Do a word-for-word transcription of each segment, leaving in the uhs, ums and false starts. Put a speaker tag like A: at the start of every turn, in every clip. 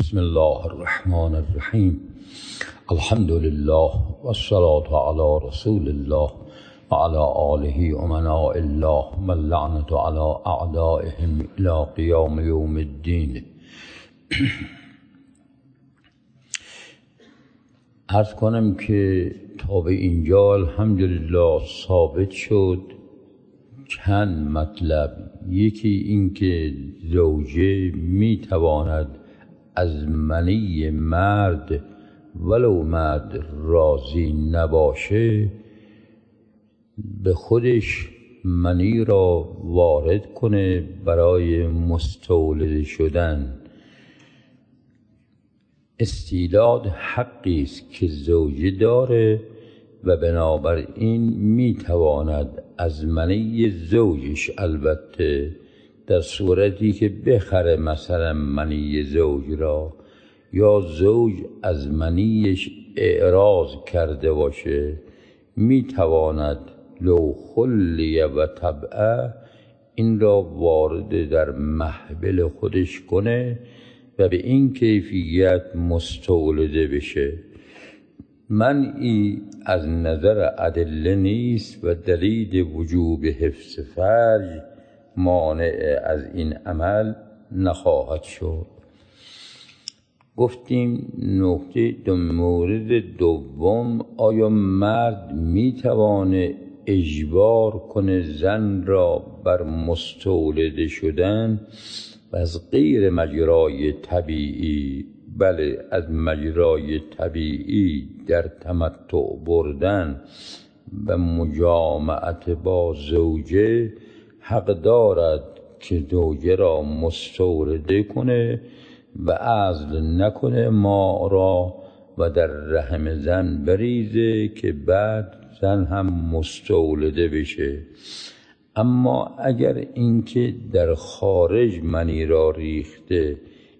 A: بسم الله الرحمن الرحیم. الحمد لله والصلاة على رسول الله وعلى آله امناء الله واللعنة على اعدائهم الى قیام یوم الدین. عرض کنم که تا به اینجا الحمدلله ثابت شد چند مطلب. یکی این که زوجه می تواند از منی مرد ولو مرد راضی نباشه به خودش منی را وارد کنه برای مستولد شدن. استیلاد حقی است که زوجه داره و بنابراین میتواند از منی زوجش، البته در صورتی که بخره مثلا منی زوج را، یا زوج از منیش اعراض کرده باشه، میتواند لو خلی و طبعه این را وارد در محبل خودش کنه و به این کیفیت مستولده بشه. منعی از نظر ادله نیست و دلیل وجوب حفظ فرج مانع از این عمل نخواهد شد. گفتیم نکته دو مورد دوم، آیا مرد میتوانه اجبار کنه زن را بر مستولده شدن و از غیر مجرای طبیعی، بله از مجرای طبیعی در تمتع بردن و مجامعت با زوجه حق دارد که زوجه را مستولده کنه و عزل نکنه ما را و در رحم زن بریزه که بعد زن هم مستولده بشه. اما اگر اینکه در خارج منی را ریخته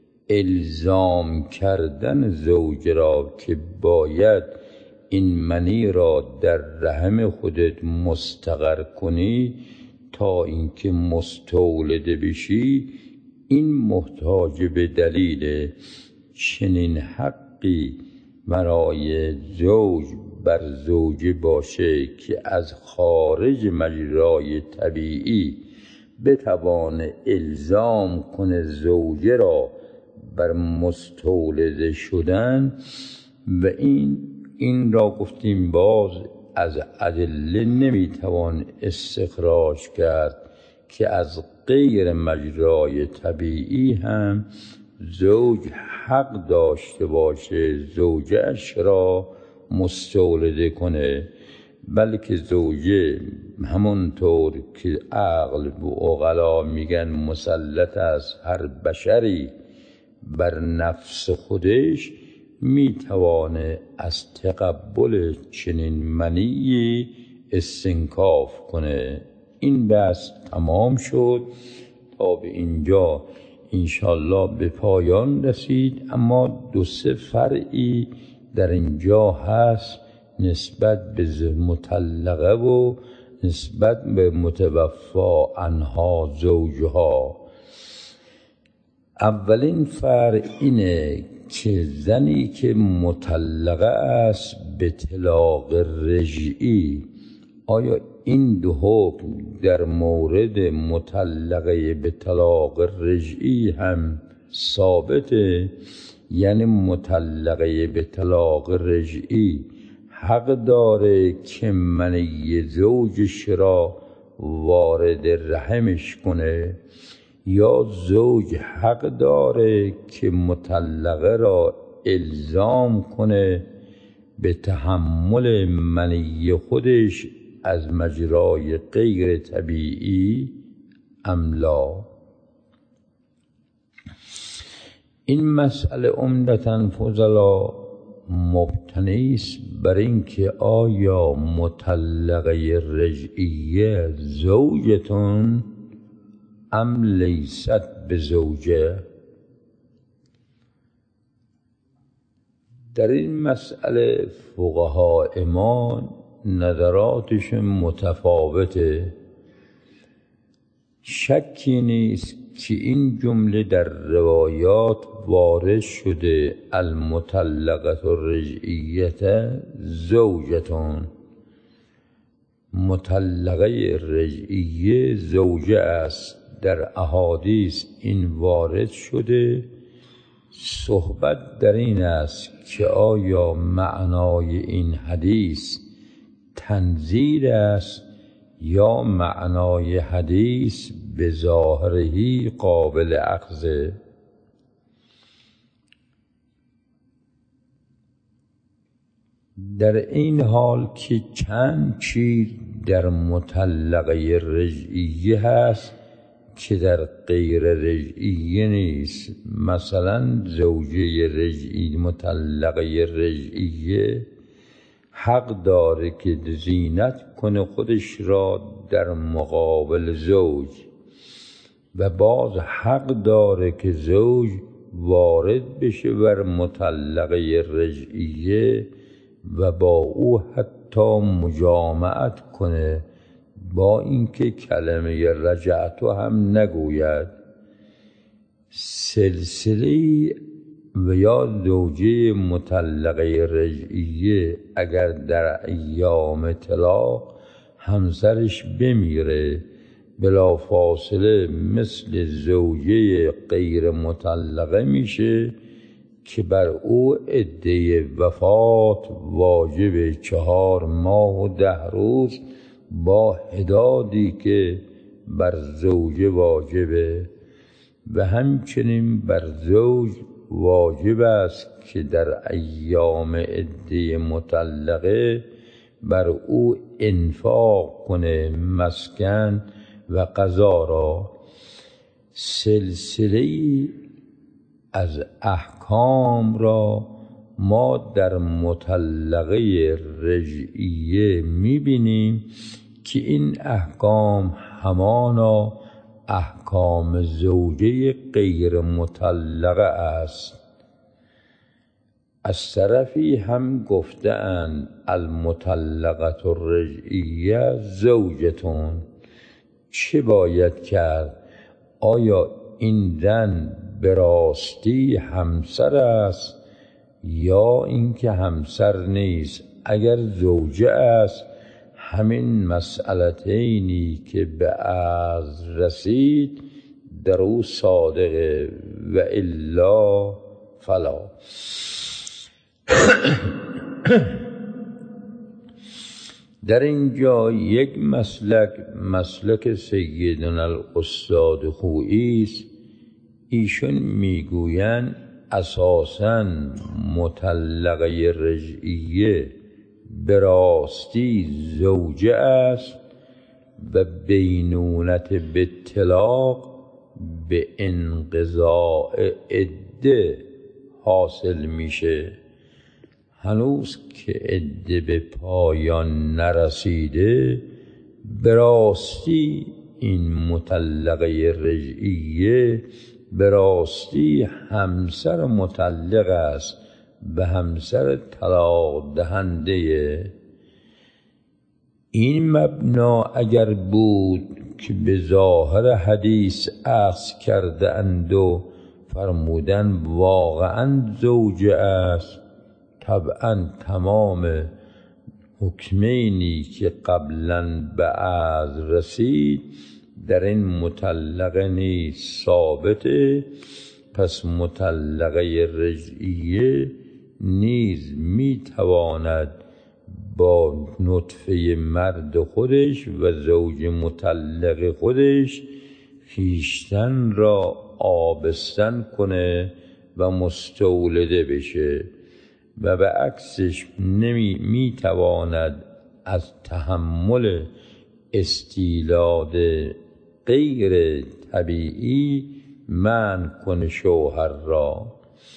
A: الزام کردن زوج را که باید این منی را در رحم خودت مستقر کنی تا اینکه مستولده بشی، این محتاج به دلیل. چنین حقی برای زوج بر زوجه باشه که از خارج مجرای طبیعی بتوانه الزام کنه زوجه را بر مستولده شدن، و این این را گفتیم باز از ادله نمیتوان استخراج کرد که از غیر مجرای طبیعی هم زوج حق داشته باشه زوجش را مستولده کنه، بلکه زوجه همونطور که عقل و عقلا میگن مسلط است هر بشری بر نفس خودش، میتوانه از تقبل چنین منی استنکاف کنه. این بحث تمام شد. تا به اینجا انشالله به پایان رسید، اما دو سه فرعی در اینجا هست نسبت به مطلقه و نسبت به متوفا عنها زوجها. اولین فرع اینه که زنی که مطلقه است به طلاق رجعی، آیا این دو حکم در مورد مطلقه به طلاق رجعی هم ثابته؟ یعنی مطلقه به طلاق رجعی حق داره که منی زوجش را وارد رحمش کنه، یا زوج حق داره که مطلقه را الزام کنه به تحمل منی خودش از مجرای غیر طبیعی ام لا؟ این مسئله عمدتاً فضلا مبتنی است بر اینکه آیا مطلقه رجعیه زوجتون ام لیست به زوجه؟ در این مسئله فقهای ما نظراتشون متفاوته. شکی نیست که این جمله در روایات وارد شده المطلقة الرجعیة زوجتون، مطلقه رجعیه زوجه است. در احادیث این وارد شده. صحبت در این است که آیا معنای این حدیث تنزیل است یا معنای حدیث به ظاهرهی قابل اخذه. در این حال که چند چیز در مطلقه رجعیه هست که در غیر رجعیه نیست. مثلا زوجه رجعی مطلقه رجعیه حق داره که زینت کنه خودش را در مقابل زوج و باز حق داره که زوج وارد بشه بر مطلقه رجعیه و با او حتی مجامعت کنه، با اینکه کلمه رجعتو هم نگوید. سلسله و یا زوجه مطلقه رجعیه اگر در ایام طلاق همسرش بمیره بلا فاصله مثل زوجه غیر مطلقه میشه که بر او عده وفات واجب چهار ماه و ده روز با حدادی که بر زوجه واجبه. و همچنین بر زوج واجب است که در ایام عده مطلقه بر او انفاق کنه مسکن و غذا را. سلسله از احکام را ما در مطلقه رجعیه میبینیم که این احکام همانا احکام زوجه غیر مطلقه است. از طرفی هم گفتند المطلقة الرجعیه زوجتون. چه باید کرد؟ آیا این زن به راستی همسر است یا اینکه همسر نیست؟ اگر زوجه است همین مسئلتینی که به عرض رسید در او صادقه و الا فلا. در اینجا یک مسلک مسلک سیدنا الاستاد خویی است. ایشون میگویند اساساً مطلقه رجعیه به راستی زوجه است و بینونت به طلاق به انقضاء عده حاصل میشه. هنوز که عده به پایان نرسیده به راستی این مطلقه رجعیه به راستی همسر مطلق است، به همسر طلاق دهنده. این مبنا اگر بود که به ظاهر حدیث اخذ کرده اند و فرمودن واقعا زوجه است، طبعا تمام حکمینی که قبلا به عرض رسید در این مطلقه نیست ثابته. پس مطلقه رجعیه نیز میتواند با نطفه مرد خودش و زوج مطلق خودش خویشتن را آبستن کنه و مستولده بشه و به عکسش نمی میتواند از تحمل استیلاد غیر طبیعی منع کنه شوهر را.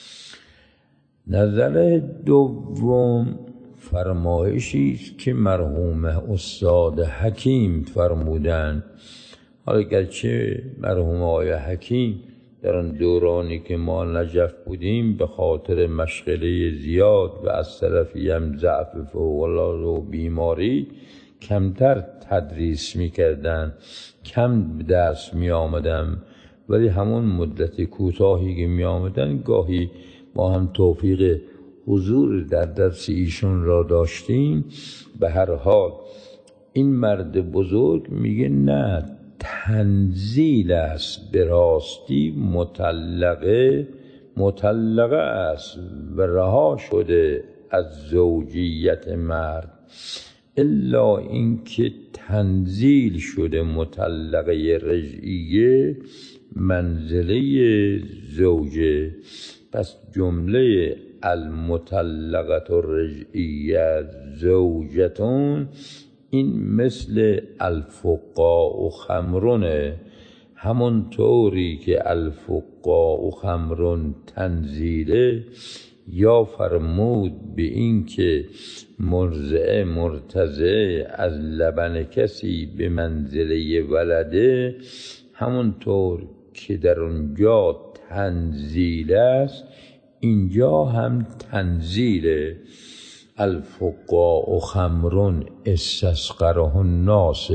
A: نظر دوم فرمایشی است که مرحوم استاد حکیم فرمودند. حالا گرچه مرحوم آقای حکیم در آن دورانی که ما نجف بودیم به خاطر مشغله زیاد و از طرفی هم ضعف فوق‌العاده و بیماری کمتر تدریس میکردن، کم درس می آمدم ولی همون مدت کوتاهی که می آمدن گاهی ما هم توفیق حضور در درس ایشون را داشتیم. به هر حال این مرد بزرگ میگه نه، تنزیل است، به راستی مطلقه مطلقه است و رها شده از زوجیت مرد، الا اینکه تنزیل شده مطلقه رجعیه منزله زوجه. پس جمله المطلقه الرجعیه زوجتون این مثل الفقاء خمرونه، همون طوری که الفقاء خمرون تنزیله، یا فرمود به این که مرضعه مرتضعه از لبن کسی به منزله ولده، همون طور که در اونجا تنزیل است اینجا هم تنزیله. الفقاء خمرون استسقره الناس،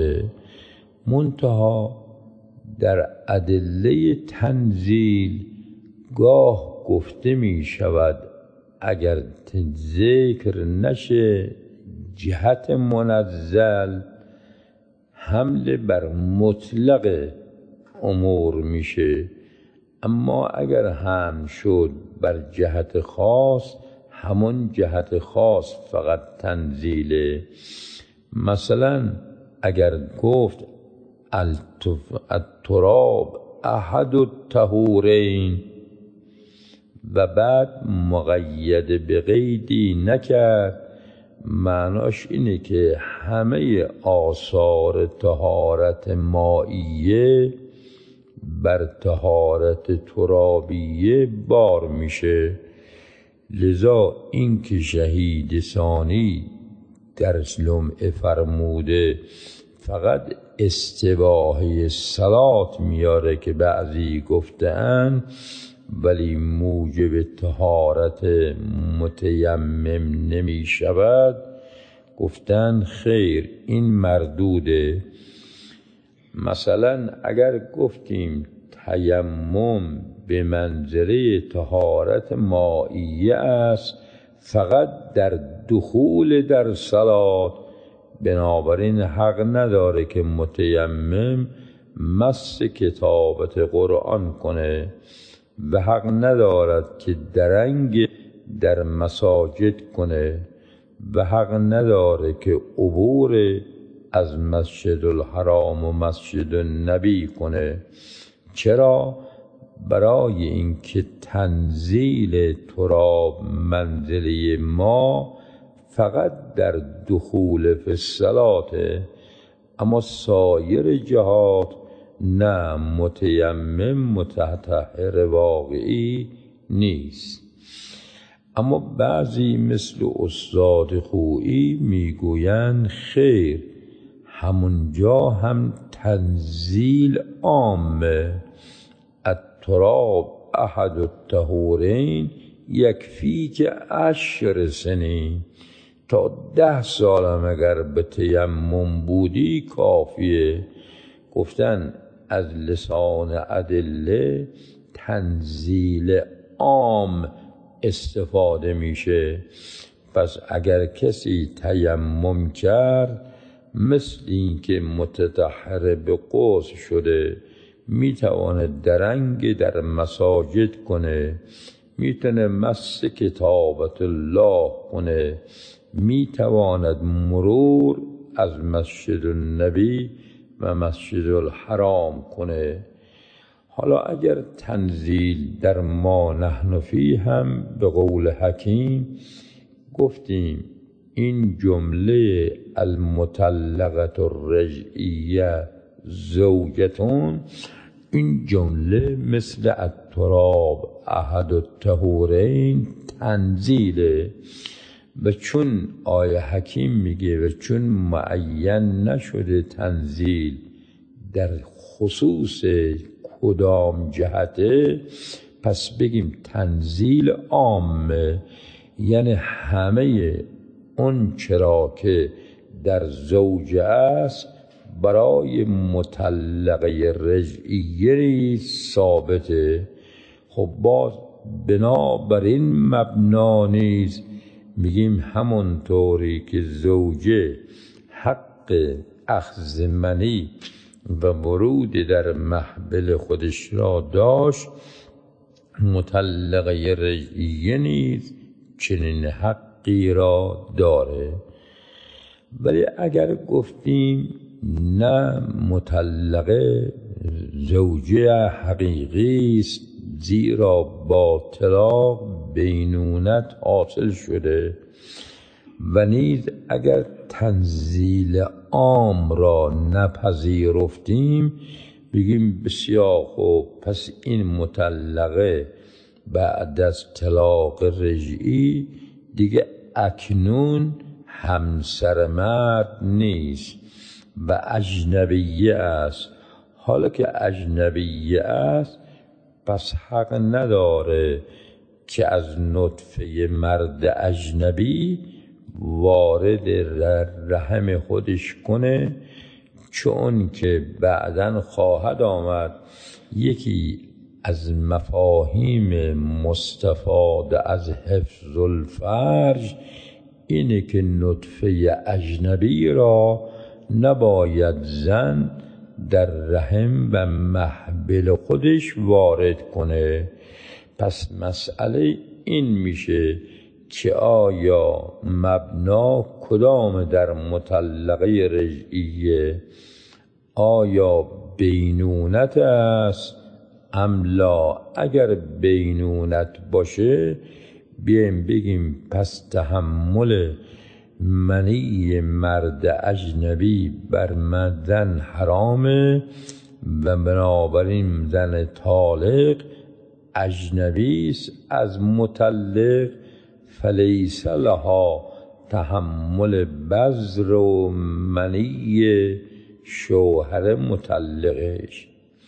A: منتها در ادله تنزیل گاه گفته می شود اگر ذکر نشه جهت منزل، حمل بر مطلق امور میشه، اما اگر هم شد بر جهت خاص، همون جهت خاص فقط تنزیله. مثلا اگر گفت التراب احد الطهورین و بعد مقید به قیدی نکرد، معناش اینه که همه آثار طهارت مائیه بر طهارت ترابیه بار میشه. لذا این که شهید ثانی در لمعه فرموده فقط استباحه صلات میاره که بعضی گفتن، ولی موجب طهارت متیمم نمی شود، گفتن خیر این مردوده. مثلا اگر گفتیم تیمم به منزله طهارت مائیه است فقط در دخول در صلات، بنابراین حق نداره که متیمم مس کتابت قرآن کنه و حق ندارد که درنگ در مساجد کنه و حق نداره که عبور از مسجد الحرام و مسجد النبی کنه. چرا؟ برای اینکه تنزیل تراب منزله ما فقط در دخول فی الصلاة، اما سایر جهات نه، متیمم متطهر واقعی نیست. اما بعضی مثل استاد خویی میگویند خیر، همونجا هم تنزیل عامه، التراب احد الطهورین یکفی که عشر سنین، تا ده سالم اگر به تیمم بودی کافیه. گفتن از لسان ادله تنزیل عام استفاده میشه. پس اگر کسی تیمم کرد مثل این که متطهر به غسل شده، میتونه درنگ در مساجد کنه، میتونه مس کتابت الله کنه، میتواند مرور از مسجد النبی و مسجد الحرام کنه. حالا اگر تنزیل در ما نحن فی هم به قول حکیم گفتیم این جمله المطلقه الرجعیه زوجتون، این جمله مثل التراب احد الطهورین تنزیله. و چون آیه حکیم میگه و چون معین نشده تنزیل در خصوص کدام جهته، پس بگیم تنزیل عامه، یعنی همه اون چرا که در زوجه است برای مطلقه رجعیه ثابته. خب باز بنابر این مبنا نیز میگیم همونطوری که زوجه حق اخذ منی و ورود در محبل خودش را داشت، مطلقه رجعیه نیز چنین حقی را داره. ولی اگر گفتیم نه مطلقه زوجه حقیقی است، زیرا با طلاق بینونت حاصل شده، و نیز اگر تنزیل عام را نپذیرفتیم، بگیم بسیار خوب، پس این مطلقه بعد از طلاق رجعی دیگه اکنون همسر مرد نیست و اجنبیه است. حالا که اجنبیه است پس حق نداره که از نطفه مرد اجنبی وارد رحم خودش کنه، چون که بعداً خواهد آمد یکی از مفاهیم مستفاده از حفظ الفرج اینه که نطفه اجنبی را نباید زن در رحم و محبل خودش وارد کنه. پس مسئله این میشه که آیا مبنا کدام در مطلقه رجعیه؟ آیا بینونت است ام لا؟ اگر بینونت باشه بیایم بگیم پس تحمل منی مرد اجنبی بر زن حرامه و بنابراین زن طالق اجنبی است از مطلق، فلیس لها تحمل بذر و منی شوهر مطلقش.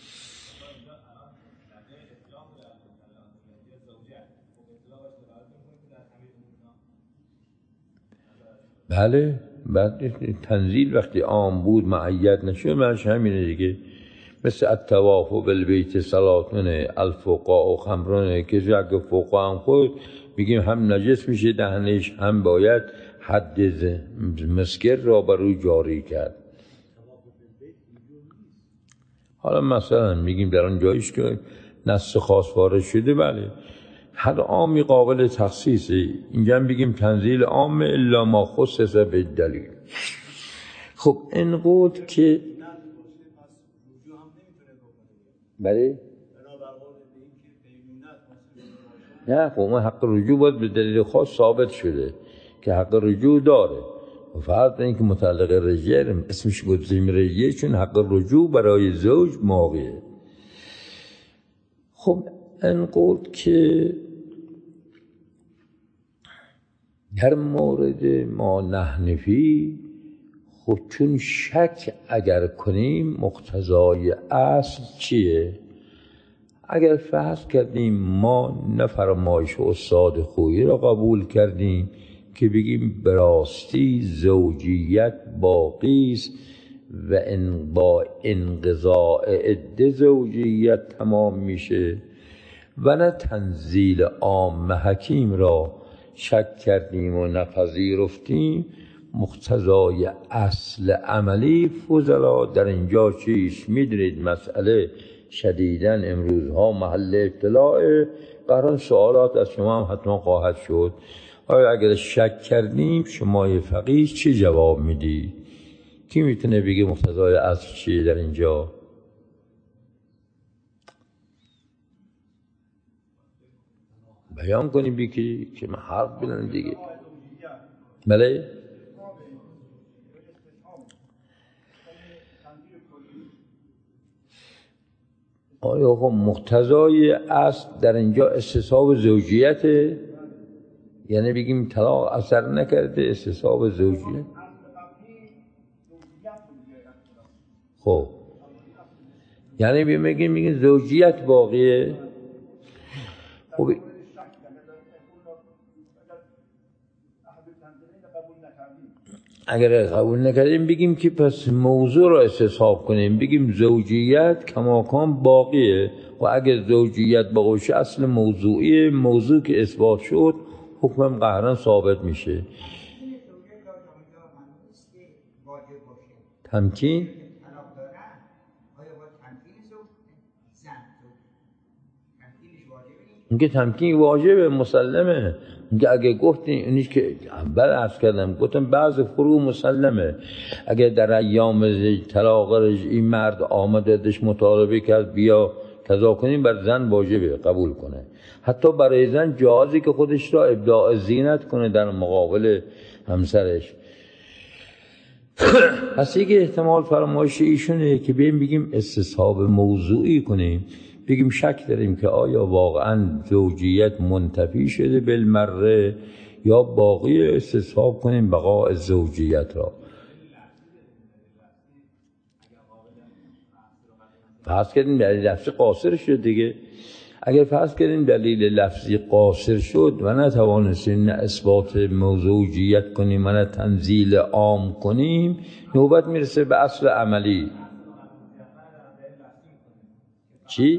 A: بله، بعد تنزیل وقتی عام بود معید نشد، منش همینه دیگه. مثل الطواف بالبیت صلاتون الفقاء و خمرونه که اگه فقاء هم خود میگیم هم نجس میشه دهنش، هم باید حد مسکر را بر او جاری کرد. حالا مثلا میگیم در آن جایش که نص خاص وارد شده، بله هر عامی قابل تخصیصه. اینجا هم بگیم تنزیل عام الا ما خصص بالدلیل. خب اینقدر که بله نه، خب ما حق رجوع باید به دلیل خاص ثابت شده که حق رجوع داره. و فرض این که متعلق رجیه اسمش گذیم رجیه چون حق رجوع برای زوج موقعه. خب اینقدر که در مورد ما نحنفی، خب چون شک اگر کنیم مقتضای اصل چیه؟ اگر فرض کردیم ما نه فرمایش استاد خویی را قبول کردیم که بگیم براستی زوجیت باقی است و ان با انقضاء عده زوجیت تمام میشه، و نه تنزیل عام حکیم را شک کردیم و نپذیرفتیم، مقتضای اصل عملی فضلا در اینجا چیست؟ میدونید مسئله شدیداً امروزها محل ابتلاء، قرار سوالات از شما هم حتما خواهد شد. آیا اگر شک کردیم شما فقیه چه جواب میدی؟ کی میتونه بگه مقتضای اصل چیه در اینجا؟ بیان کنیم بی که من حرف بلند دیگه. بله؟ آیا خب مقتضای اصل در اینجا استصحاب زوجیته؟ یعنی بگیم طلاق اثر نکرده، استصحاب زوجیت. خب یعنی بگیم میگیم زوجیت باقیه. خب اگر قبول نکردیم بگیم که پس موضوع را استصحاب کنیم، بگیم زوجیت کماکان باقیه و اگر زوجیت باشه اصل موضوعی موضوع که اثبات شد حکمم قهرا ثابت میشه. تمکین اینکه تمکین واجبه، مسلمه. اینکه اگه گفتین اینیش که اول عرض کردم گفتم بعض فروع مسلمه، اگه در ایام طلاق این مرد آمده دش مطالبه کرد بیا قضا کنیم، بر زن واجبه قبول کنه. حتی برای زن جازی که خودش را ابداع زینت کنه در مقابل همسرش. پس که احتمال فرمایش ایشونه که بیم بگیم استصحاب موضوعی کنیم، بگیم شک داریم که آیا واقعا زوجیت منتفی شده بالمره یا باقی، استصحاب کنیم بقاء زوجیت را. فرض کردیم دلیل لفظی قاصر شد دیگه. اگر فرض کردیم دلیل لفظی قاصر شد و نتوانستیم نه اثبات موضوعیت کنیم و نه تنزیل عام کنیم، نوبت میرسه به اصل عملی. چی؟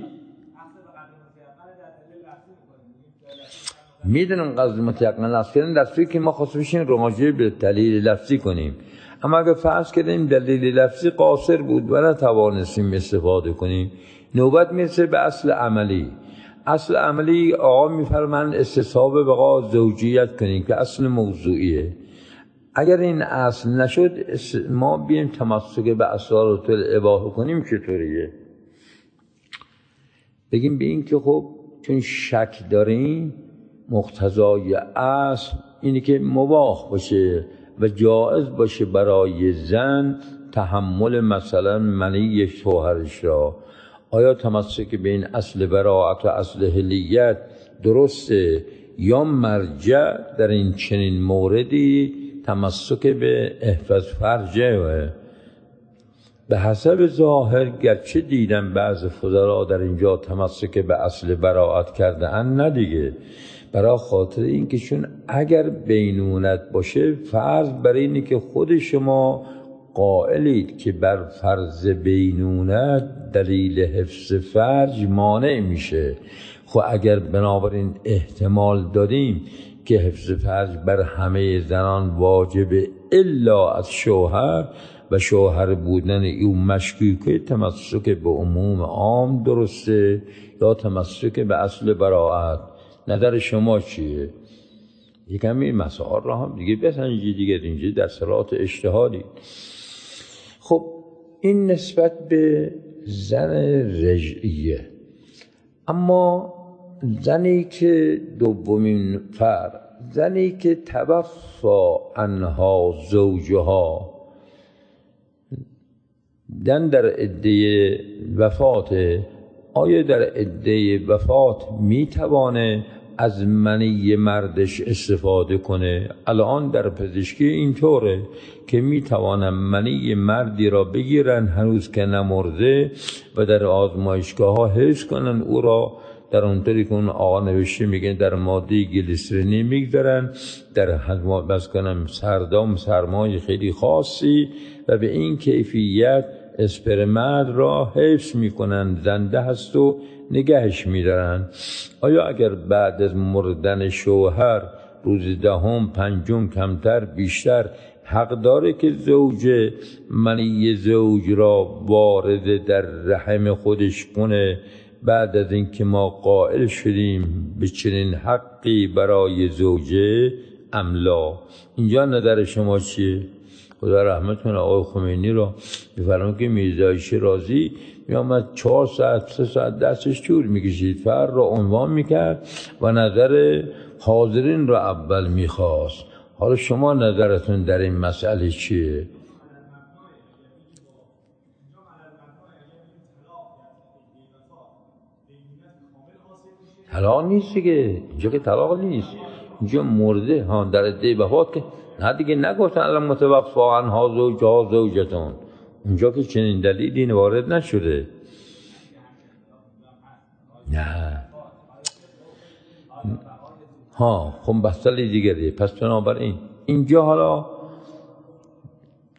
A: میدونم قصد متیقن لفظ کردن در صورتی که ما خواستیم راجع به دلیل لفظی کنیم، اما اگر فرض کردیم دلیل لفظی قاصر بود و نتوانستیم استفاده کنیم، نوبت میرسه به اصل عملی. اصل عملی آقا میفرمند استصحاب بقا زوجیت کنیم که اصل موضوعیه. اگر این اصل نشد ما بیایم تمسک به اسرارات الاباحه کنیم، چطوریه؟ بگیم به این که خب چون شک داریم مقتضای اصل اینه که مباح باشه و جائز باشه برای زن تحمل مثلا منی شوهرش را. آیا تمسک به این اصل براءت و اصل حلیت درسته یا مرجع در این چنین موردی تمسک به احفظ فرجه؟ به حسب ظاهر گرچه دیدم بعض فضلا در اینجا تمسک به اصل براءت کرده ان، نه دیگه، برای خاطر این که چون اگر بینونت باشه فرض بر اینه که خود شما قائلید که بر فرض بینونت دلیل حفظ فرج مانع میشه. خب اگر بنابراین احتمال دادیم که حفظ فرج بر همه زنان واجبه الا از شوهر و شوهر بودن او مشکوکه، تمسک به عموم عام درسته یا تمسک به اصل براءت؟ نظر شما چیه؟ یکم این مسائل را هم دیگه بسنجید دیگه، اینجا در صلات اجتهادی. خب این نسبت به زن رجعیه. اما زنی که دومین فرد، زنی که توفا عنها زوجها، دن در عده وفات، آیا در عده وفات میتوانه از منی مردش استفاده کنه؟ الان در پزشکی اینطوره که میتوانن منی مردی را بگیرن هنوز که نمرده و در آزمایشگاه ها حفظ کنن او را، در اونطوری که اون آقا نوشته میگن در ماده گلیسرینی میگذارن در حجم بس کنم سردام سرمای خیلی خاصی و به این کیفیت اسپرمد را حفظ میکنن، زنده هست و نگهش میدارن. آیا اگر بعد از مردن شوهر روز دهم پنجم کمتر بیشتر حق داره که زوج منی زوج را وارد در رحم خودش کنه بعد از اینکه ما قائل شدیم به چنین حقی برای زوجه املا؟ اینجا نظر شما چیه؟ خدا رحمت کنه آقای خمینی را میفرماید که میرزا شیرازی میامد چهار ساعت سه ساعت دستش طول میکشید، فرد را عنوان میکرد و نظر حاضرین را اول میخواست. حالا شما نظرتون در این مسئله چیه؟ طلاق نیست دیگه، اینجا که طلاق نیست، اینجا مرده ها در عده وفات که نه دیگه، نگفتن الان متوفا عنها زوجها زوجتون، اونجا که چنین دلیلی وارد نشده. نه ها خب مسئله دیگریه. پس بنابراین اینجا حالا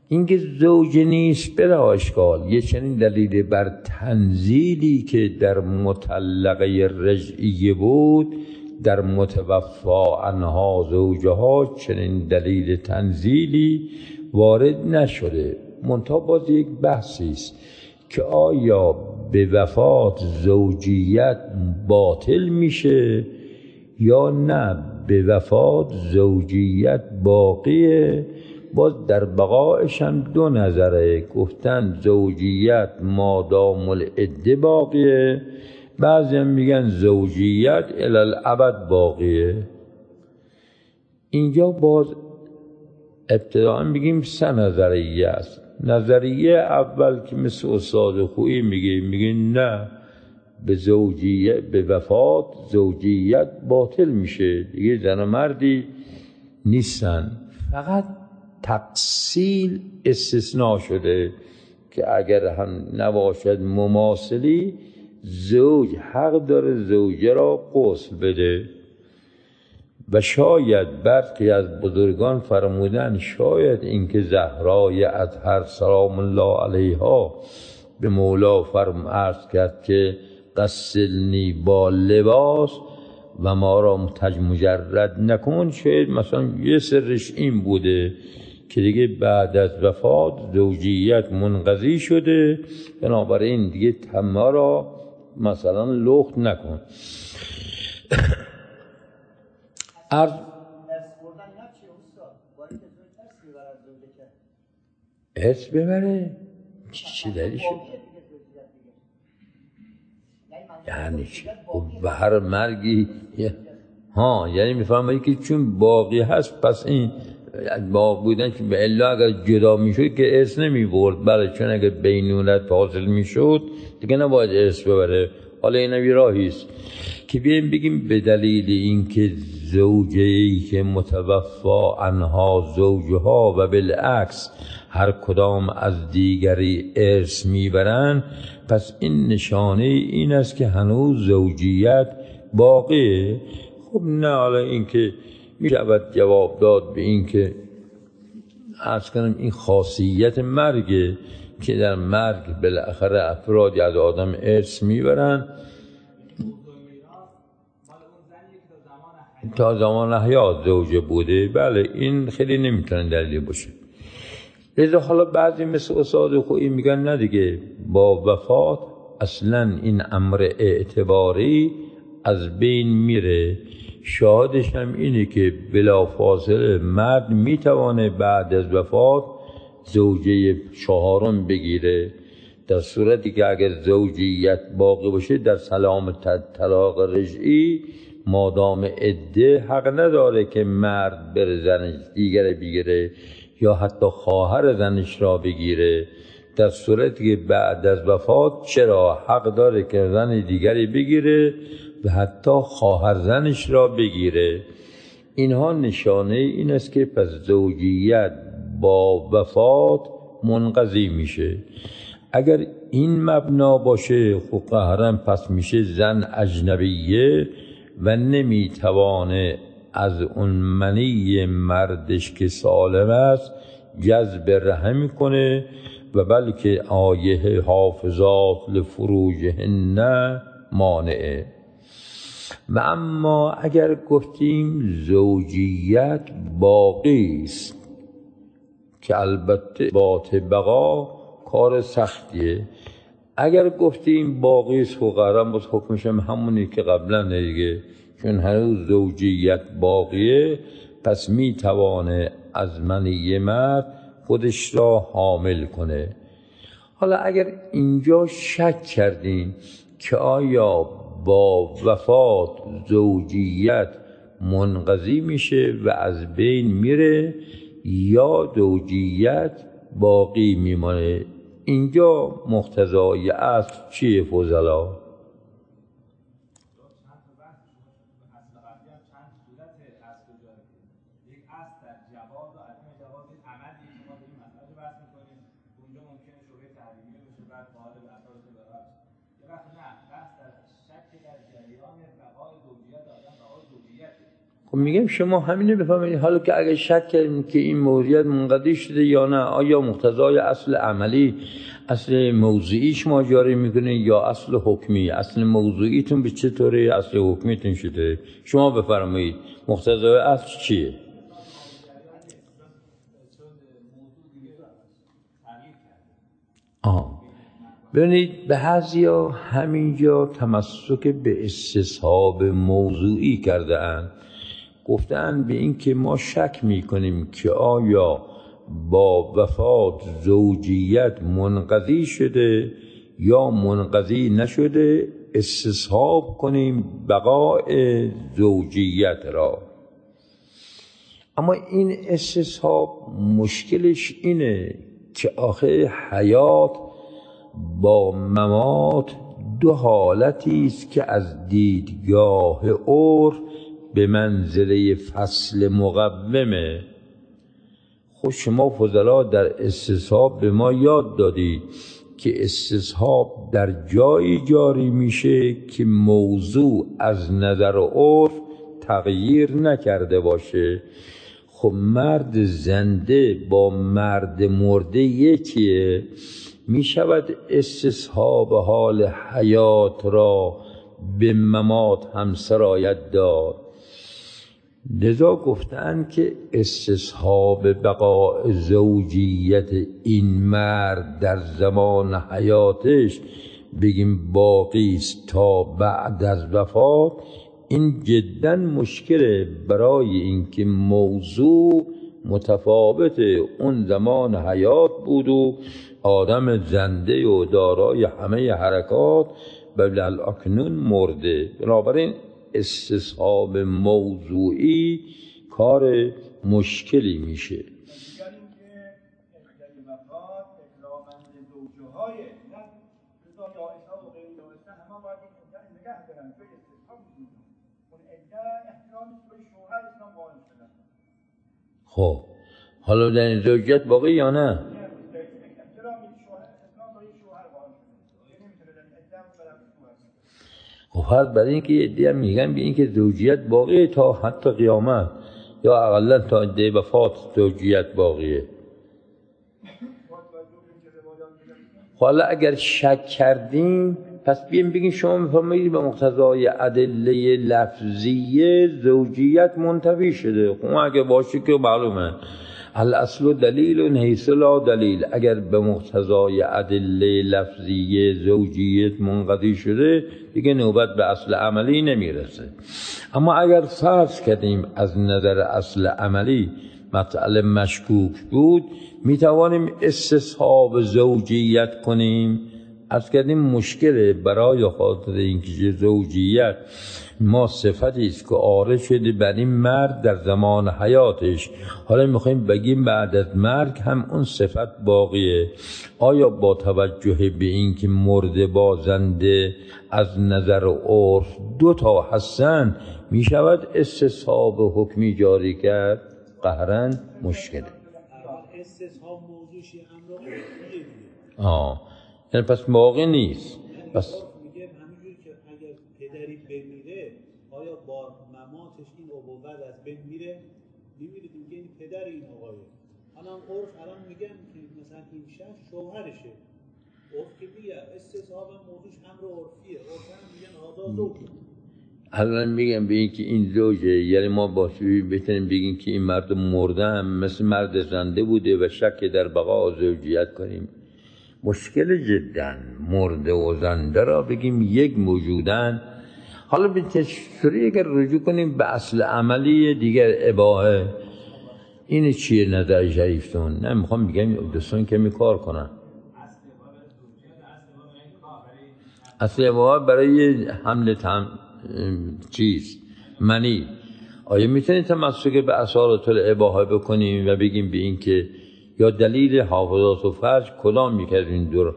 A: اینکه زوج نیست بلا اشکال، یه چنین دلیل بر تنزیلی که در مطلقه رجعیه بود در متوفا عنها زوجها چنین دلیل تنزیلی وارد نشده. منتها باز یک بحثی است که آیا به وفات زوجیت باطل میشه یا نه به وفات زوجیت باقیه. باز در بقایش هم دو نظره، گفتن زوجیت مادام العده باقیه، بعضی هم میگن زوجیت الالعبد باقیه. اینجا باز ابتداء میگیم سه نظریه است. نظریه اول که مثل استاد خویی میگه میگه نه به زوجیت به وفات زوجیت باطل میشه، دیگه زن و مردی نیستن، فقط تفصیل استثناء شده که اگر هم نباشد مماثلی زوج حق داره زوجه را غسل بده. و شاید برخی از بزرگان فرمودن شاید اینکه زهرای اطهر سلام الله علیها به مولا فرم عرض کرد که غسلنی با لباس و ما را تج مجرد نکن، شاید مثلا یه سرش این بوده که دیگه بعد از وفات زوجیت منقضی شده، بنابراین دیگه ما را مثلا لخت نکن. ارز ارز ببره چی دلیل شد؟ یعنی چی؟ به هر مرگی ها، یعنی میفهمه که چون باقی هست پس این باقی بودن که به الا اگر جدا میشد که ارث نمیبرد. بله چون اگر بینونت حاصل میشد دیگه نباید ارث ببره. حالا این هم راهی است که بیایم بگیم به دلیل اینکه زوجه‌ای که متوفا عنها زوجها و بالعکس هر کدام از دیگری ارث میبرن، پس این نشانه این است که هنوز زوجیت باقیه. خب نه، حالا اینکه میشود جواب داد به اینکه عرض کنم این خاصیت مرگه که در مرگ بالاخره افرادی از آدم ارث میبرن تا زمان حیات زوجه بوده. بله این خیلی نمیتونه دلیل باشه. لذا حالا بعضی مثل استاد خویی میگن نه دیگه با وفات اصلا این امر اعتباری از بین میره. شاهدش هم اینه که بلافاصله مرد میتوانه بعد از وفات زوجه چهارم بگیره، در صورتی که اگر زوجیت باقی باشه در سلام طلاق رجعی مادام عده حق نداره که مرد بر زنش دیگر بگیره یا حتی خواهر زنش را بگیره. در صورتی که بعد از وفات چرا حق داره که زن دیگری بگیره و حتی خواهر زنش را بگیره. اینها نشانه این است که پس زوجیت با وفات منقضی میشه. اگر این مبنا باشه خب قهرن پس میشه زن اجنبیه و نمیتوانه از اون منی مردش که سالم است جذب رحم کنه و بلکه آیه حافظات لفروجهن مانعه. و اما اگر گفتیم زوجیت باقی است که البته بات بقا کار سختیه، اگر گفتیم باقی است خب قرارم باز حکمش هم همونی که قبلا دیگه، چون هنوز زوجیت باقیه پس میتوانه از منی مرد خودش را حامل کنه. حالا اگر اینجا شک کردیم که آیا با وفات زوجیت منقضی میشه و از بین میره یا زوجیت باقی میمانه، اینجا مقتضای اصل چیه فضلا؟ خب میگم شما همینه بفهمید. حالا که اگه شک کردیم که این موضوعیت منقضی شده یا نه، آیا مقتضای اصل عملی اصل موضوعیش ما جاری میکنه یا اصل حکمی؟ اصل موضوعیتون به چه طوره، اصل حکمیتون شده؟ شما بفرمایید مقتضای اصل چیه؟ آه ببینید، به بعضیا همینجا تمسک به استصحاب موضوعی کرده اند، گفتن به این که ما شک میکنیم که آیا با وفات زوجیت منقضی شده یا منقضی نشده، استصحاب کنیم بقای زوجیت را. اما این استصحاب مشکلش اینه که آخه حیات با ممات دو حالتی است که از دیدگاه عرف به منزله فصل مقومه. خب شما فضلا در استصحاب به ما یاد دادی که استصحاب در جایی جاری میشه که موضوع از نظر عرف تغییر نکرده باشه. خب مرد زنده با مرد مرده یکیه، می شود استصحاب حال حیات را به ممات هم سرایت داد. لذا گفتن که استصحاب بقاء زوجیت این مرد در زمان حیاتش بگیم باقی است تا بعد از وفات، این جدا مشکله، برای اینکه موضوع متفاوت اون زمان حیات بود و آدم زنده و دارای همه حرکات، بل اکنون مرده. بنابراین استصحاب موضوعی کار مشکلی میشه. خب حالا در این زوجیت باقی یا نه؟ خب فرض بر این که یه میگن به این که زوجیت باقیه تا حتی قیامت، یا اقلا تا عده وفات زوجیت باقیه. حالا اگر شک کردیم پس بیایم بگیم شما میفرمایید به مقتضای ادله لفظیه زوجیت منتفی شده. خب اگه باشه که معلومه الاصل دلیل حیث لا دلیل. اگر به مقتضای ادله لفظیه زوجیت منقضی شده دیگه نوبت به اصل عملی نمیرسه. اما اگر فرض کردیم از نظر اصل عملی مسئله مشکوک بود، میتوانیم استصحاب زوجیت کنیم. از کردیم مشکل برای خاطر اینکه زوجیت ما صفتی است که عارض شده بر این مرد در زمان حیاتش، حالا میخوایم بگیم بعد از مرگ هم اون صفت باقیه. آیا با توجه به اینکه مرده با زنده از نظر عرف دو تا هستن میشود استصحاب حکمی جاری کرد؟ قهرن مشکله.
B: استصحاب موضوعی امر عرفیه.
A: آه یعنی پس باقی نیست. پس
B: میگه همینجوری که اگر پدری بمیره آیا با مماتش این ابوت از بین میره؟ نمیره دیگه، این پدر این آقایه. الان عرف الان میگن که مثلا این شخص شوهرشه. عرف که میگه استصحاب موضوعش امر عرفیه. عرف هم میگن آزاد زوجه.
A: الان میگم به این که این زوجه، یعنی ما با بتونیم بگیم که این مرد مرده هم مثل مرد زنده بوده و شک در بقا زوجیت کنیم. مشکل جدا مرده و زنده را بگیم یک موجودن. حالا به تشریح اگر رجوع کنیم به اصل عملی دیگر اباحه، این چیه نظر شریفتون؟ نه میخوام بگم دوستان که می کار کنن. اصل اباحه برای حمل تم چیز منی. آیا میتونید تمسک به اصالت الاباحه بکنیم و بگیم به این که یا دلیل حافظات و فرج کدام یک از این دو؟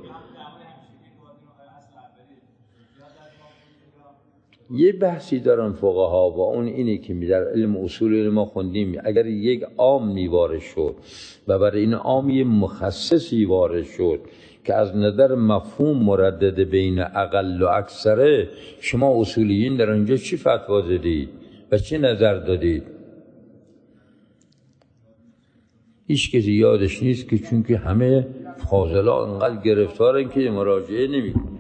A: یه بحثی دارن فقها و اون اینه که در علم اصول ما خوندیم اگر یک عامی وارد شد و برای این عام یه مخصصی وارد شد که از نظر مفهوم مردد بین اقل و اکثره، شما اصولیین در اونجا چی فتوا زدید؟ و چه نظر دادید؟ هیچ کسی یادش نیست که چون که همه فاضلا انقدر گرفتارن که مراجعه نمی کنن.